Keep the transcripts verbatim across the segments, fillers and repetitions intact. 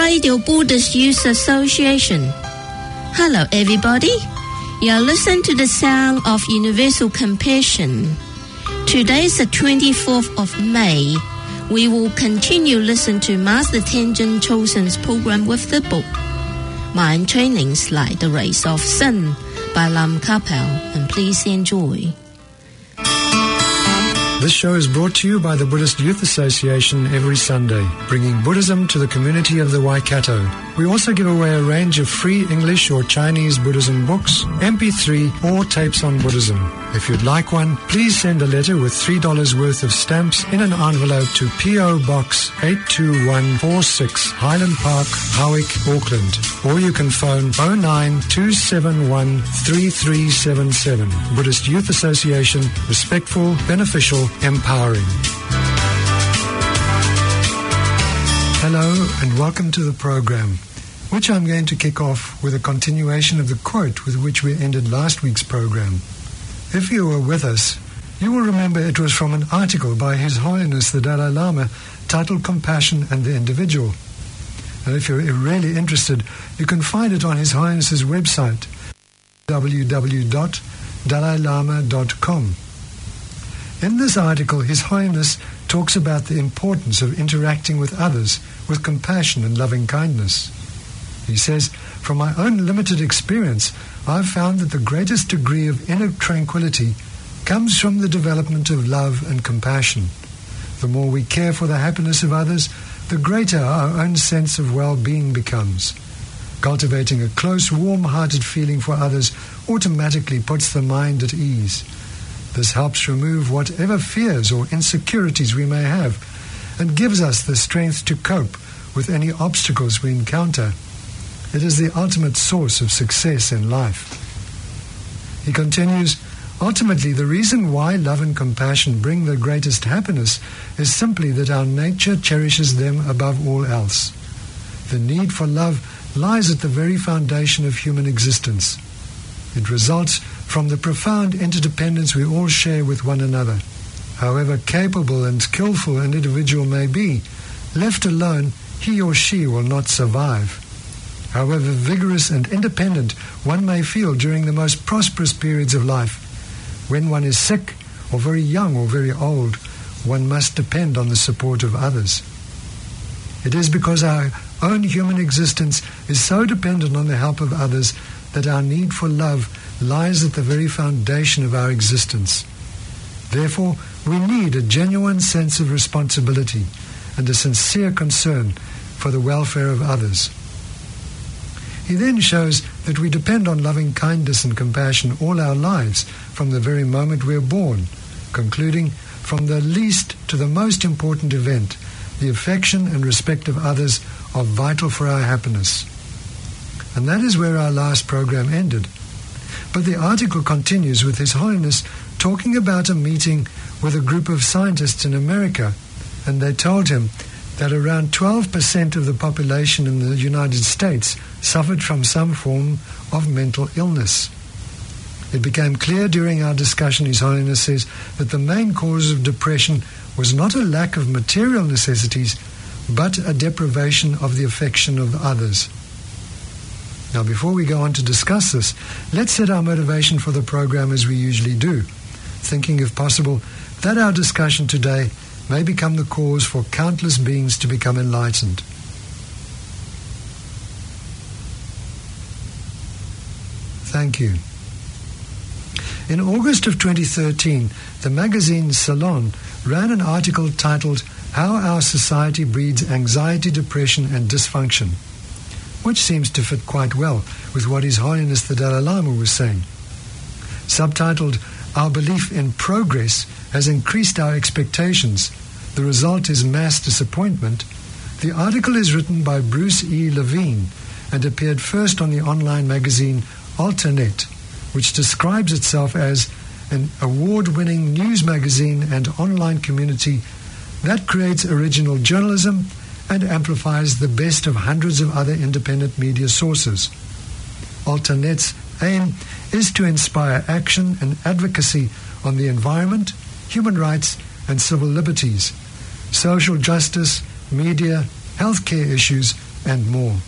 Radio Buddhist Youth Association. Hello everybody. You're listening to the sound of universal compassion. Today is the twenty-fourth of May. We will continue listen to Master Tenzin Chosen's program with the book Mind Trainings Like the Rays of Sun by Lam Kapel, and please enjoy. This show is brought to you by the Buddhist Youth Association every Sunday, bringing Buddhism to the community of the Waikato. We also give away a range of free English or Chinese Buddhism books, M P three, or tapes on Buddhism. If you'd like one, please send a letter with three dollars worth of stamps in an envelope to P O Box eight two one four six, Highland Park, Howick, Auckland. Or you can phone oh nine two seven one three three seven seven. Buddhist Youth Association, respectful, beneficial, empowering. Hello and welcome to the program, which I'm going to kick off with a continuation of the quote with which we ended last week's program. If you were with us, you will remember it was from an article by His Holiness the Dalai Lama titled Compassion and the Individual. And if you're really interested, you can find it on His Holiness's website, w w w dot dalai lama dot com. In this article, His Holiness talks about the importance of interacting with others with compassion and loving kindness. He says, from my own limited experience, I've found that the greatest degree of inner tranquility comes from the development of love and compassion. The more we care for the happiness of others, the greater our own sense of well-being becomes. Cultivating a close, warm-hearted feeling for others automatically puts the mind at ease. This helps remove whatever fears or insecurities we may have and gives us the strength to cope with any obstacles we encounter. It is the ultimate source of success in life. He continues, ultimately the reason why love and compassion bring the greatest happiness is simply that our nature cherishes them above all else. The need for love lies at the very foundation of human existence. It results from the profound interdependence we all share with one another. However capable and skillful an individual may be, left alone, he or she will not survive. However vigorous and independent one may feel during the most prosperous periods of life, when one is sick or very young or very old, one must depend on the support of others. It is because our own human existence is so dependent on the help of others that our need for love lies at the very foundation of our existence. Therefore, we need a genuine sense of responsibility and a sincere concern for the welfare of others. He then shows that we depend on loving kindness and compassion all our lives from the very moment we are born, concluding, from the least to the most important event, the affection and respect of others are vital for our happiness. And that is where our last program ended. But the article continues with His Holiness talking about a meeting with a group of scientists in America, and they told him that around twelve percent of the population in the United States suffered from some form of mental illness. It became clear during our discussion, His Holiness says, that the main cause of depression was not a lack of material necessities, but a deprivation of the affection of others. Now, before we go on to discuss this, let's set our motivation for the program as we usually do, thinking, if possible, that our discussion today may become the cause for countless beings to become enlightened. Thank you. In August of twenty thirteen, the magazine Salon ran an article titled How Our Society Breeds Anxiety, Depression and Dysfunction, which seems to fit quite well with what His Holiness the Dalai Lama was saying. Subtitled, Our Belief in Progress Has Increased Our Expectations, the Result is Mass Disappointment, the article is written by Bruce E. Levine and appeared first on the online magazine Alternet, which describes itself as an award-winning news magazine and online community that creates original journalism and amplifies the best of hundreds of other independent media sources. Alternet's aim is to inspire action and advocacy on the environment, human rights and civil liberties, social justice, media, healthcare issues, and more.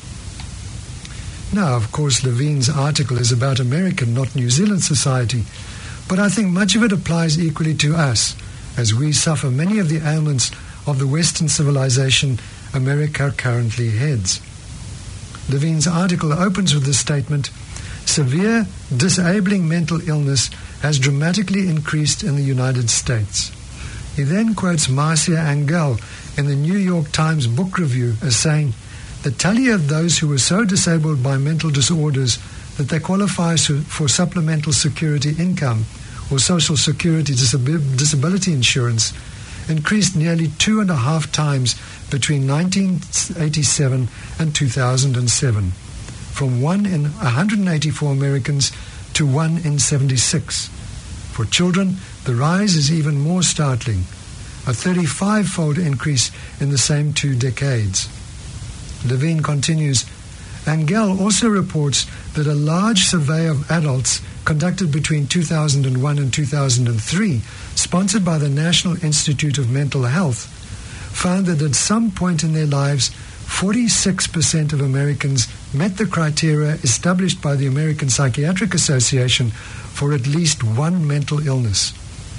Now, of course, Levine's article is about American, not New Zealand society, but I think much of it applies equally to us, as we suffer many of the ailments of the Western civilization America currently heads. Levine's article opens with the statement, "Severe, disabling mental illness has dramatically increased in the United States." He then quotes Marcia Angell in the New York Times Book Review as saying, "The tally of those who were so disabled by mental disorders that they qualify for supplemental security income or Social Security disab- disability insurance increased nearly two and a half times between nineteen eighty-seven and two thousand seven, from one in one hundred eighty-four Americans to one in seventy-six. For children, the rise is even more startling, a thirty-five-fold increase in the same two decades." Levine continues, Angell also reports that a large survey of adults conducted between two thousand one and two thousand three, sponsored by the National Institute of Mental Health, found that at some point in their lives, forty-six percent of Americans met the criteria established by the American Psychiatric Association for at least one mental illness.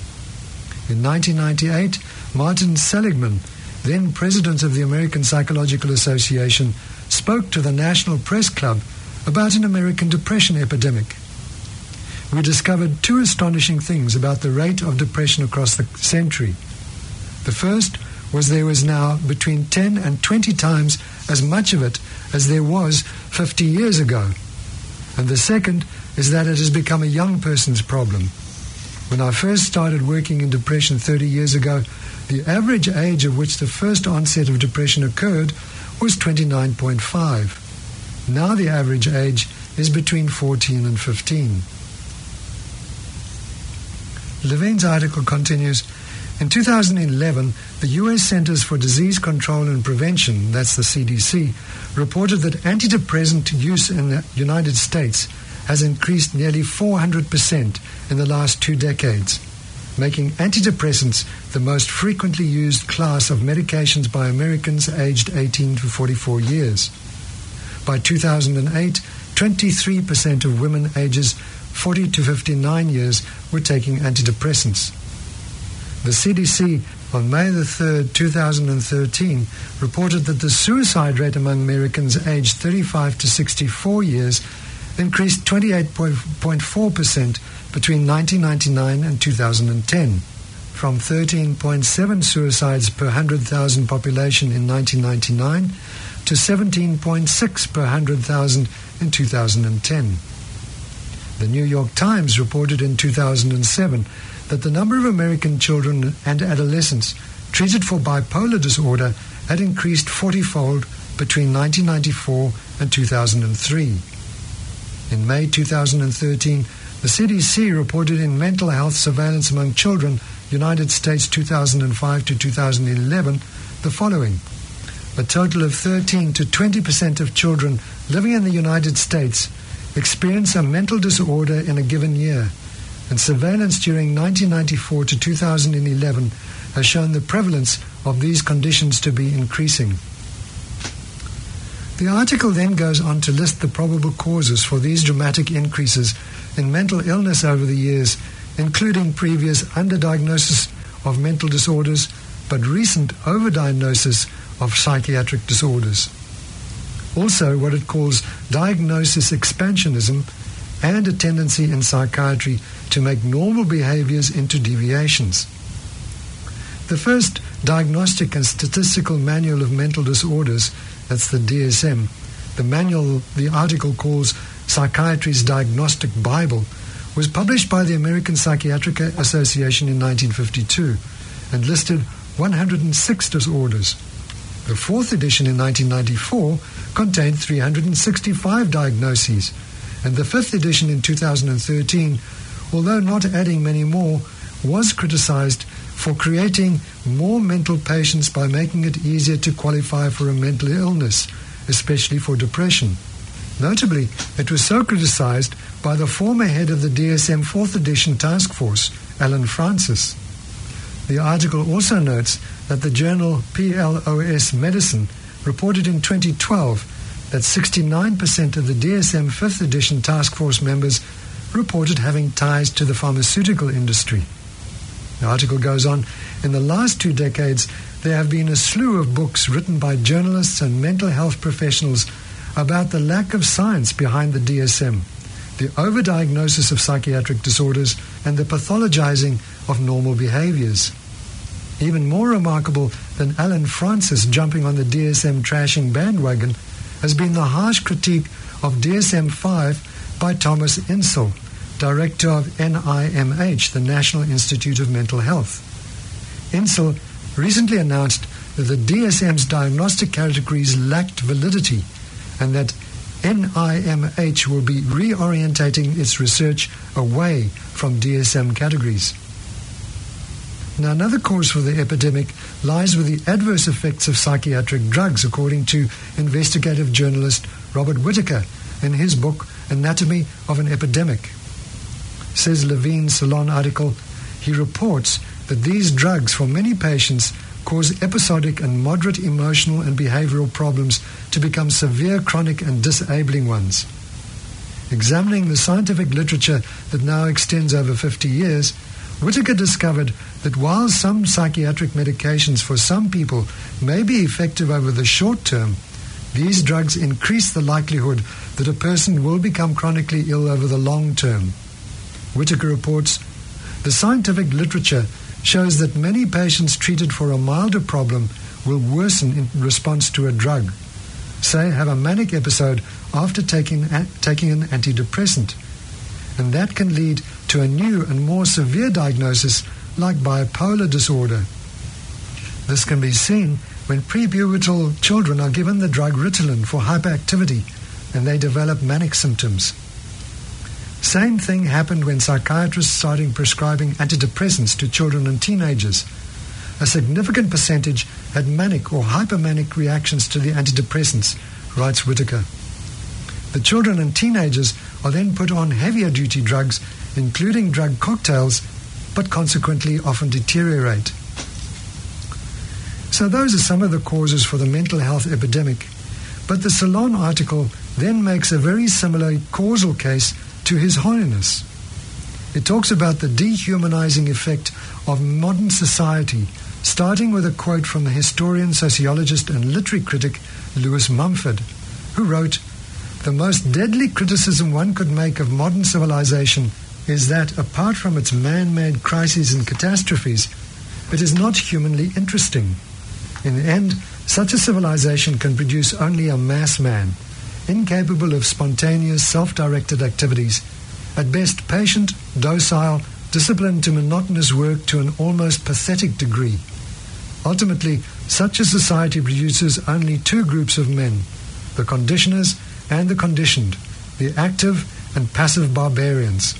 In nineteen ninety-eight, Martin Seligman, then president of the American Psychological Association, spoke to the National Press Club about an American depression epidemic. We discovered two astonishing things about the rate of depression across the century. The first was there was now between ten and twenty times as much of it as there was fifty years ago. And the second is that it has become a young person's problem. When I first started working in depression thirty years ago, the average age at which the first onset of depression occurred was twenty-nine point five. Now the average age is between fourteen and fifteen. Levine's article continues, in two thousand eleven, the U S Centers for Disease Control and Prevention, that's the C D C, reported that antidepressant use in the United States has increased nearly four hundred percent in the last two decades, making antidepressants the most frequently used class of medications by Americans aged eighteen to forty-four years. By two thousand eight, twenty-three percent of women ages forty to fifty-nine years were taking antidepressants. The C D C on May the third, two thousand thirteen, reported that the suicide rate among Americans aged thirty-five to sixty-four years increased twenty-eight point four percent between nineteen ninety-nine and two thousand ten, from thirteen point seven suicides per one hundred thousand population in nineteen ninety-nine to seventeen point six per one hundred thousand in two thousand ten. The New York Times reported in two thousand seven that the number of American children and adolescents treated for bipolar disorder had increased forty-fold between nineteen ninety-four and two thousand three. In May two thousand thirteen, the C D C reported in Mental Health Surveillance Among Children, United States two thousand five to two thousand eleven, the following. A total of thirteen to twenty percent of children living in the United States experience a mental disorder in a given year, and surveillance during nineteen ninety-four to two thousand eleven has shown the prevalence of these conditions to be increasing. The article then goes on to list the probable causes for these dramatic increases in mental illness over the years, including previous underdiagnosis of mental disorders, but recent overdiagnosis of psychiatric disorders. Also, what it calls diagnosis expansionism and a tendency in psychiatry to make normal behaviors into deviations. The first Diagnostic and Statistical Manual of Mental Disorders, that's the D S M, the manual the article calls Psychiatry's Diagnostic Bible, was published by the American Psychiatric Association in nineteen fifty-two and listed one hundred six disorders. The fourth edition in nineteen ninety-four contained three hundred sixty-five diagnoses, and the fifth edition in two thousand thirteen, although not adding many more, was criticized for creating more mental patients by making it easier to qualify for a mental illness, especially for depression. Notably, it was so criticized by the former head of the D S M fourth edition task force, Alan Francis. The article also notes that the journal P L O S Medicine reported in twenty twelve that sixty-nine percent of the D S M fifth edition task force members reported having ties to the pharmaceutical industry. The article goes on, in the last two decades, there have been a slew of books written by journalists and mental health professionals about the lack of science behind the D S M, the overdiagnosis of psychiatric disorders, and the pathologizing of normal behaviors. Even more remarkable than Alan Francis jumping on the D S M trashing bandwagon has been the harsh critique of D S M five by Thomas Insel, director of N I M H, the National Institute of Mental Health. Insel recently announced that the D S M's diagnostic categories lacked validity and that N I M H will be reorientating its research away from D S M categories. Now, another cause for the epidemic lies with the adverse effects of psychiatric drugs, according to investigative journalist Robert Whittaker in his book Anatomy of an Epidemic. Says Levine's Salon article, he reports that these drugs for many patients cause episodic and moderate emotional and behavioral problems to become severe, chronic and disabling ones. Examining the scientific literature that now extends over fifty years, Whittaker discovered that while some psychiatric medications for some people may be effective over the short term, these drugs increase the likelihood that a person will become chronically ill over the long term. Whittaker reports, the scientific literature shows that many patients treated for a milder problem will worsen in response to a drug, say have a manic episode after taking, taking an antidepressant, and that can lead to a new and more severe diagnosis like bipolar disorder. This can be seen when prepubertal children are given the drug Ritalin for hyperactivity and they develop manic symptoms. Same thing happened when psychiatrists started prescribing antidepressants to children and teenagers. A significant percentage had manic or hypermanic reactions to the antidepressants, writes Whittaker. The children and teenagers are then put on heavier duty drugs, including drug cocktails, but consequently often deteriorate. So those are some of the causes for the mental health epidemic. But the Salon article then makes a very similar causal case to His Holiness. It talks about the dehumanizing effect of modern society, starting with a quote from the historian, sociologist and literary critic Lewis Mumford, who wrote, "The most deadly criticism one could make of modern civilization is that, apart from its man-made crises and catastrophes, it is not humanly interesting. In the end, such a civilization can produce only a mass man, incapable of spontaneous, self-directed activities, at best patient, docile, disciplined to monotonous work to an almost pathetic degree. Ultimately, such a society produces only two groups of men, the conditioners and the conditioned, the active and passive barbarians."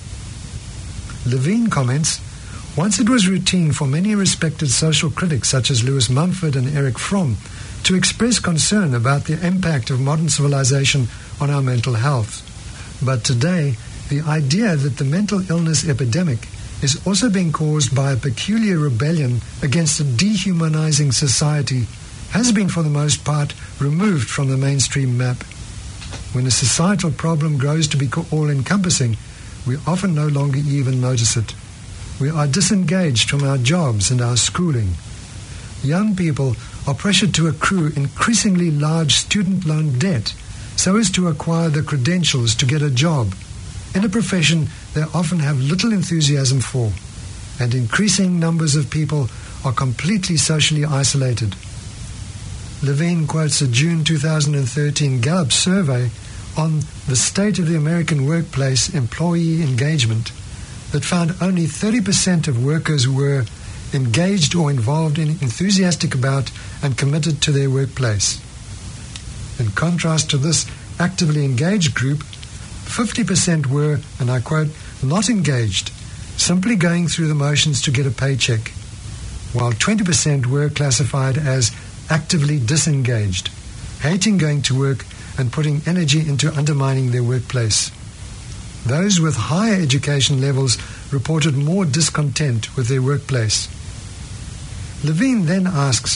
Levine comments, once it was routine for many respected social critics such as Lewis Mumford and Eric Fromm to express concern about the impact of modern civilization on our mental health. But today, the idea that the mental illness epidemic is also being caused by a peculiar rebellion against a dehumanizing society has been for the most part removed from the mainstream map. When a societal problem grows to be all-encompassing, we often no longer even notice it. We are disengaged from our jobs and our schooling. Young people are pressured to accrue increasingly large student loan debt so as to acquire the credentials to get a job in a profession they often have little enthusiasm for, and increasing numbers of people are completely socially isolated. Levine quotes a June two thousand thirteen Gallup survey on the state of the American workplace employee engagement that found only thirty percent of workers were engaged or involved in, enthusiastic about, and committed to their workplace. In contrast to this actively engaged group, fifty percent were, and I quote, not engaged, simply going through the motions to get a paycheck, while twenty percent were classified as actively disengaged, hating going to work and putting energy into undermining their workplace. Those with higher education levels reported more discontent with their workplace. Levine then asks,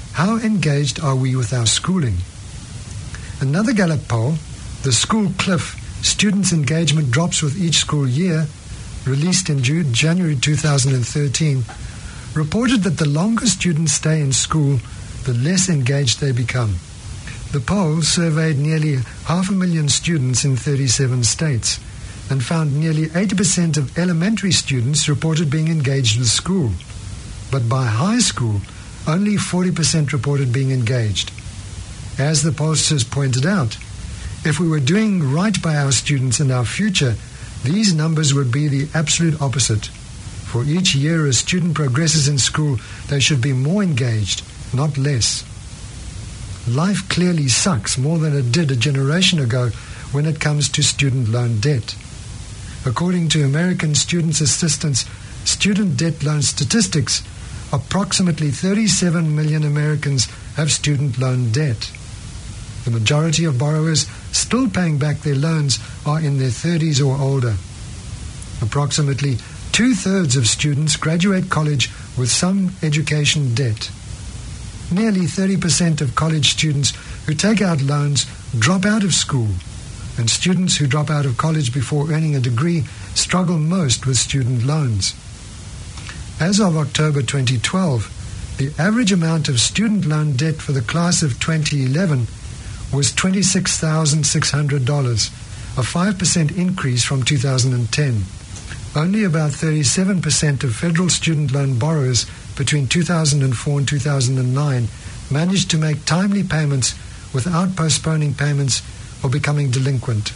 how engaged are we with our schooling? Another Gallup poll, The School Cliff, Students' Engagement Drops with Each School Year, released in June, January two thousand thirteen, reported that the longer students stay in school, the less engaged they become. The poll surveyed nearly half a million students in thirty-seven states and found nearly eighty percent of elementary students reported being engaged with school. But by high school, only forty percent reported being engaged. As the pollsters pointed out, if we were doing right by our students and our future, these numbers would be the absolute opposite. For each year a student progresses in school, they should be more engaged, not less. Life clearly sucks more than it did a generation ago when it comes to student loan debt. According to American Students' Assistance student debt loan statistics, approximately thirty-seven million Americans have student loan debt. The majority of borrowers still paying back their loans are in their thirties or older. Approximately two-thirds of students graduate college with some education debt. Nearly thirty percent of college students who take out loans drop out of school, and students who drop out of college before earning a degree struggle most with student loans. As of October twenty twelve, the average amount of student loan debt for the class of twenty eleven was twenty-six thousand six hundred dollars, a five percent increase from two thousand ten. Only about thirty-seven percent of federal student loan borrowers between two thousand four and two thousand nine managed to make timely payments without postponing payments or becoming delinquent.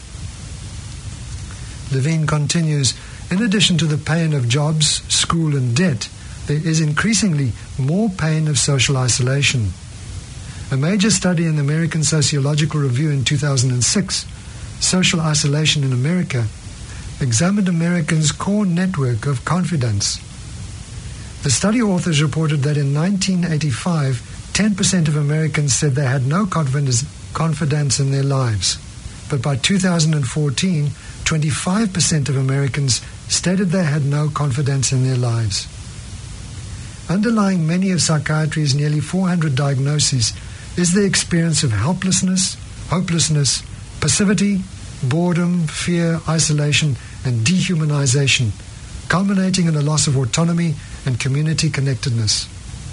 Levine continues, in addition to the pain of jobs, school and debt, there is increasingly more pain of social isolation. A major study in the American Sociological Review in two thousand six, Social Isolation in America, examined Americans' core network of confidence. The study authors reported that in nineteen eighty-five, ten percent of Americans said they had no confidence, confidence in their lives. But by two thousand fourteen, twenty-five percent of Americans stated they had no confidence in their lives. Underlying many of psychiatry's nearly four hundred diagnoses is the experience of helplessness, hopelessness, passivity, boredom, fear, isolation, and dehumanization, culminating in a loss of autonomy and community connectedness.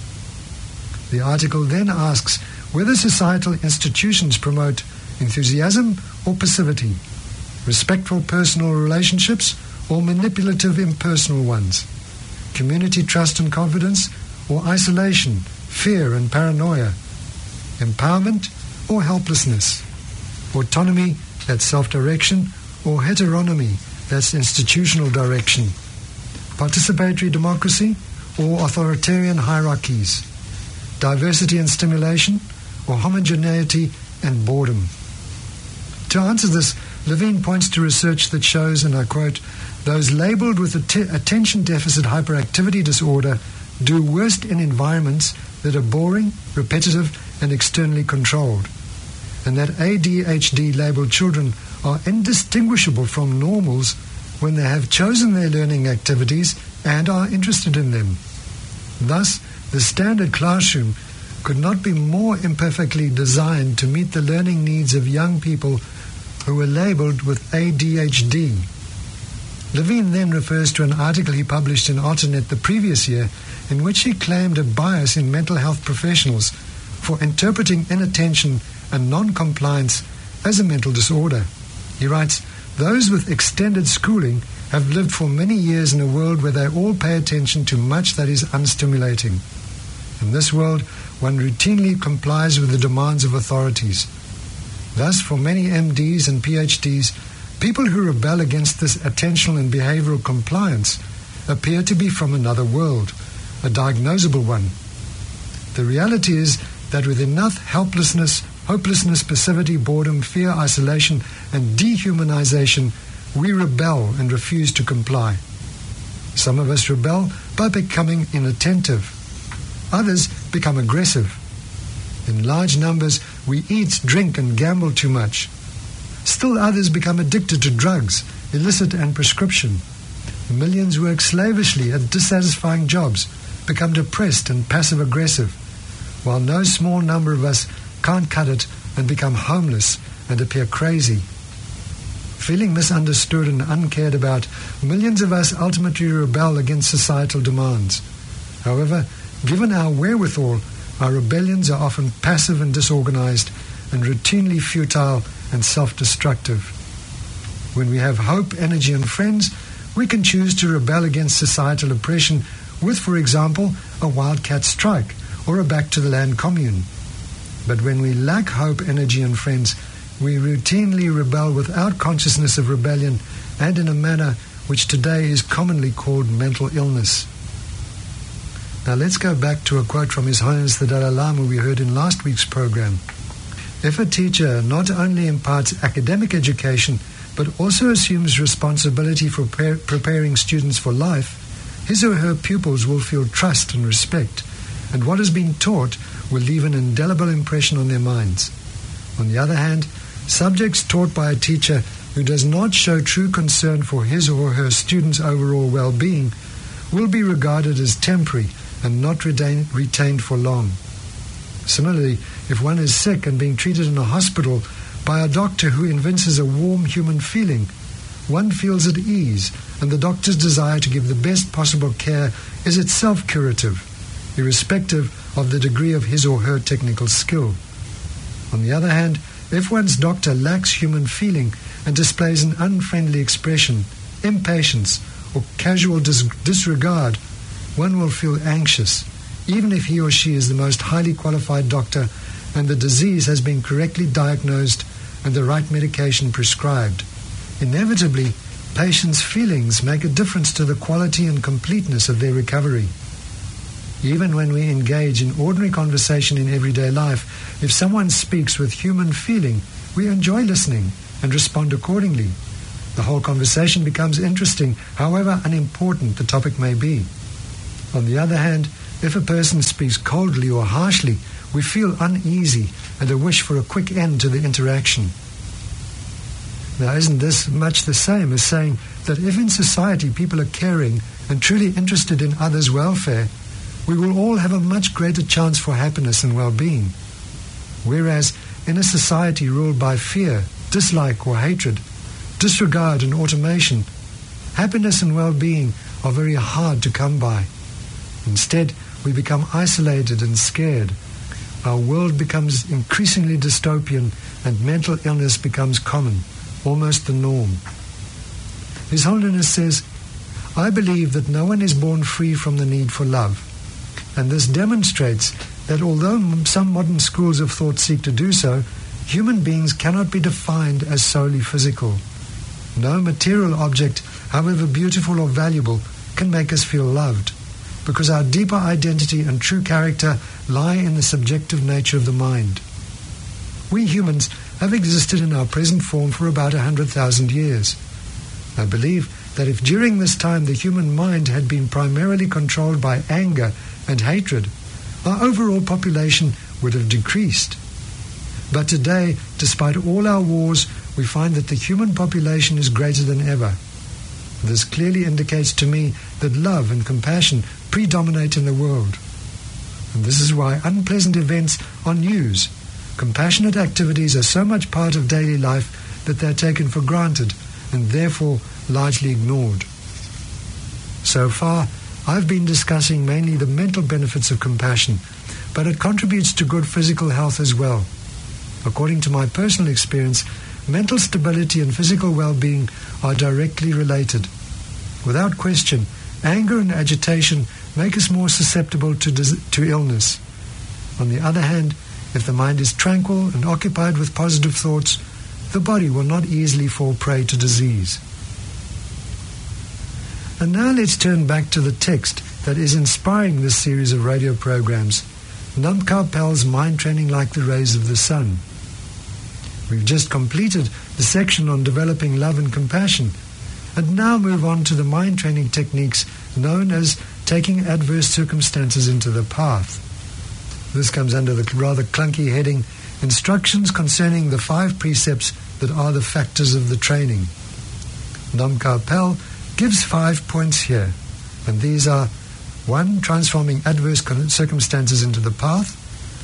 The article then asks whether societal institutions promote enthusiasm or passivity, respectful personal relationships or manipulative impersonal ones, community trust and confidence or isolation, fear and paranoia, empowerment or helplessness, autonomy, that's self-direction, or heteronomy, that's institutional direction, participatory democracy or authoritarian hierarchies, diversity and stimulation or homogeneity and boredom. To answer this, Levine points to research that shows, and I quote, those labeled with att- attention deficit hyperactivity disorder do worst in environments that are boring, repetitive, and externally controlled, and that A D H D-labeled children are indistinguishable from normals when they have chosen their learning activities and are interested in them. Thus, the standard classroom could not be more imperfectly designed to meet the learning needs of young people who were labeled with A D H D. Levine then refers to an article he published in Alternet the previous year in which he claimed a bias in mental health professionals for interpreting inattention and non-compliance as a mental disorder. He writes, those with extended schooling have lived for many years in a world where they all pay attention to much that is unstimulating. In this world, one routinely complies with the demands of authorities. Thus, for many M Ds and P H Ds, people who rebel against this attentional and behavioral compliance appear to be from another world, a diagnosable one. The reality is that with enough helplessness, hopelessness, passivity, boredom, fear, isolation, and dehumanization, we rebel and refuse to comply. Some of us rebel by becoming inattentive. Others become aggressive. In large numbers, we eat, drink, and gamble too much. Still others become addicted to drugs, illicit and prescription. Millions work slavishly at dissatisfying jobs, become depressed and passive-aggressive, while no small number of us can't cut it and become homeless and appear crazy. Feeling misunderstood and uncared about, millions of us ultimately rebel against societal demands. However, given our wherewithal, our rebellions are often passive and disorganized and routinely futile and self-destructive. When we have hope, energy, and friends, we can choose to rebel against societal oppression with, for example, a wildcat strike or a back-to-the-land commune. But when we lack hope, energy, and friends, we routinely rebel without consciousness of rebellion and in a manner which today is commonly called mental illness. Now let's go back to a quote from His Holiness the Dalai Lama we heard in last week's program. If a teacher not only imparts academic education but also assumes responsibility for pre- preparing students for life, his or her pupils will feel trust and respect, and what has been taught will leave an indelible impression on their minds. On the other hand, subjects taught by a teacher who does not show true concern for his or her students' overall well-being will be regarded as temporary and not retain, retained for long. Similarly, if one is sick and being treated in a hospital by a doctor who evinces a warm human feeling, one feels at ease, and the doctor's desire to give the best possible care is itself curative, irrespective of the degree of his or her technical skill. On the other hand, if one's doctor lacks human feeling and displays an unfriendly expression, impatience, or casual dis- disregard, one will feel anxious, even if he or she is the most highly qualified doctor and the disease has been correctly diagnosed and the right medication prescribed. Inevitably, patients' feelings make a difference to the quality and completeness of their recovery. Even when we engage in ordinary conversation in everyday life, if someone speaks with human feeling, we enjoy listening and respond accordingly. The whole conversation becomes interesting, however unimportant the topic may be. On the other hand, if a person speaks coldly or harshly, we feel uneasy and a wish for a quick end to the interaction. Now, isn't this much the same as saying that if in society people are caring and truly interested in others' welfare, we will all have a much greater chance for happiness and well-being? Whereas in a society ruled by fear, dislike or hatred, disregard and automation, happiness and well-being are very hard to come by. Instead, we become isolated and scared. Our world becomes increasingly dystopian and mental illness becomes common, almost the norm. His Holiness says, "I believe that no one is born free from the need for love. And this demonstrates that although some modern schools of thought seek to do so, human beings cannot be defined as solely physical. No material object, however beautiful or valuable, can make us feel loved, because our deeper identity and true character lie in the subjective nature of the mind. We humans have existed in our present form for about a hundred thousand years. I believe that if during this time the human mind had been primarily controlled by anger and hatred, our overall population would have decreased. But today, despite all our wars, we find that the human population is greater than ever. This clearly indicates to me that love and compassion predominate in the world. And this is why unpleasant events are news. Compassionate activities are so much part of daily life that they are taken for granted and therefore largely ignored. So far, I've been discussing mainly the mental benefits of compassion, but it contributes to good physical health as well. According to my personal experience, mental stability and physical well-being are directly related. Without question, anger and agitation make us more susceptible to, dis- to illness. On the other hand, if the mind is tranquil and occupied with positive thoughts, the body will not easily fall prey to disease. And now let's turn back to the text that is inspiring this series of radio programs, Nam Kao Pel's Mind Training Like the Rays of the Sun. We've just completed the section on developing love and compassion, and now move on to the mind training techniques known as taking adverse circumstances into the path. This comes under the rather clunky heading, Instructions Concerning the Five Precepts That Are the Factors of the Training. Nam Kao Pel gives five points here, and these are: one, transforming adverse circumstances into the path;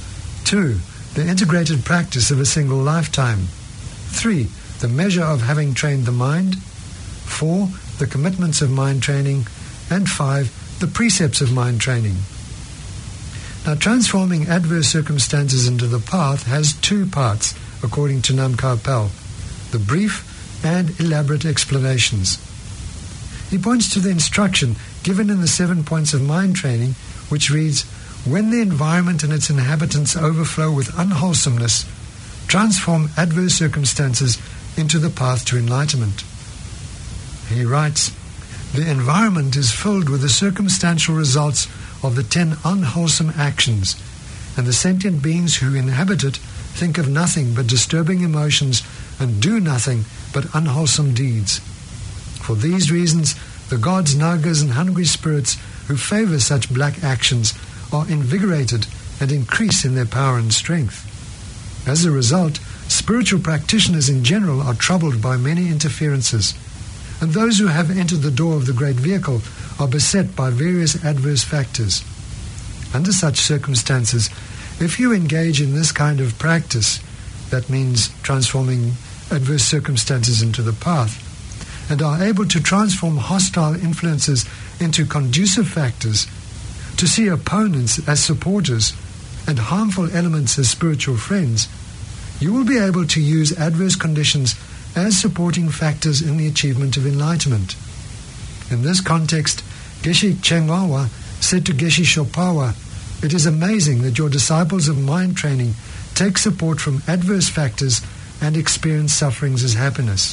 Two, the integrated practice of a single lifetime. Three, the measure of having trained the mind. Four, the commitments of mind training. And five, the precepts of mind training. Now, transforming adverse circumstances into the path has two parts, according to Nam Kao Pel, the brief and elaborate explanations. He points to the instruction given in the seven points of mind training, which reads, when the environment and its inhabitants overflow with unwholesomeness, transform adverse circumstances into the path to enlightenment. He writes, the environment is filled with the circumstantial results of the ten unwholesome actions, and the sentient beings who inhabit it think of nothing but disturbing emotions and do nothing but unwholesome deeds. For these reasons, the gods, nagas, and hungry spirits who favor such black actions are invigorated and increase in their power and strength. As a result, spiritual practitioners in general are troubled by many interferences, and those who have entered the door of the great vehicle are beset by various adverse factors. Under such circumstances, if you engage in this kind of practice, that means transforming adverse circumstances into the path, and are able to transform hostile influences into conducive factors, to see opponents as supporters and harmful elements as spiritual friends, you will be able to use adverse conditions as supporting factors in the achievement of enlightenment. In this context, Geshe Chengwawa said to Geshe Shopawa, it is amazing that your disciples of mind training take support from adverse factors and experience sufferings as happiness.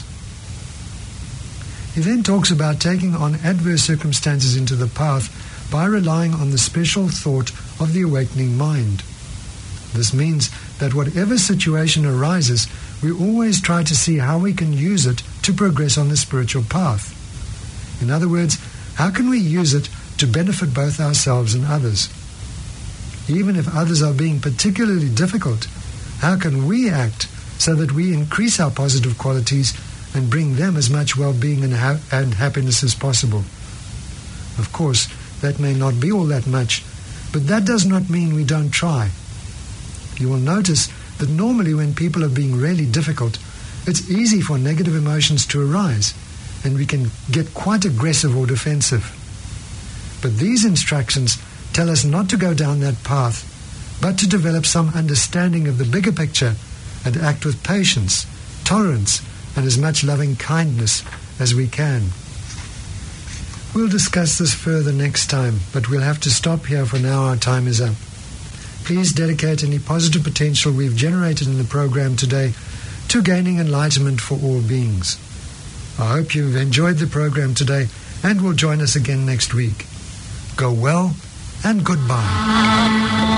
He then talks about taking on adverse circumstances into the path by relying on the special thought of the awakening mind. This means that whatever situation arises, we always try to see how we can use it to progress on the spiritual path. In other words, how can we use it to benefit both ourselves and others? Even if others are being particularly difficult, how can we act so that we increase our positive qualities and bring them as much well-being and, ha- and happiness as possible? Of course, that may not be all that much, but that does not mean we don't try. You will notice that normally when people are being really difficult, it's easy for negative emotions to arise, and we can get quite aggressive or defensive. But these instructions tell us not to go down that path, but to develop some understanding of the bigger picture and act with patience, tolerance, and as much loving kindness as we can. We'll discuss this further next time, but we'll have to stop here for now. Our time is up. Please dedicate any positive potential we've generated in the program today to gaining enlightenment for all beings. I hope you've enjoyed the program today and will join us again next week. Go well and goodbye.